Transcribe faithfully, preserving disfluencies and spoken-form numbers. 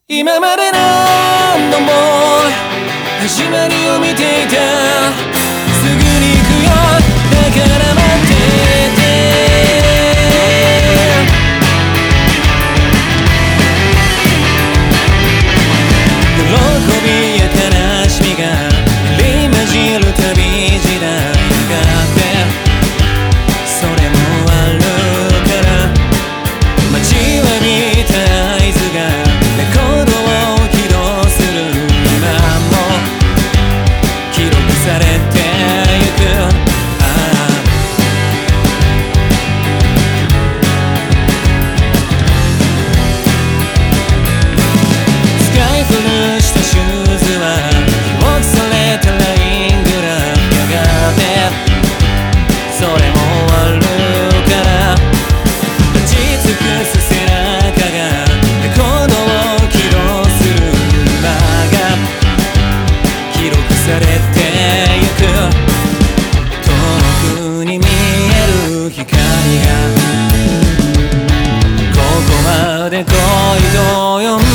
今まで何度も始まりを見ていた。すぐに行くよ、だから待ってて。喜びや悲しみが入り混じる旅路だやがてそれもあるから待ちわびた合図がレコードを起動する今も記録されてゆく。ああ使い古したシューズは記憶されたライングラフやがてそれも終わるから立ち尽くす背中がレコードを起動する今が記録されてゆく。遠くに見える光がここまで来いと呼んで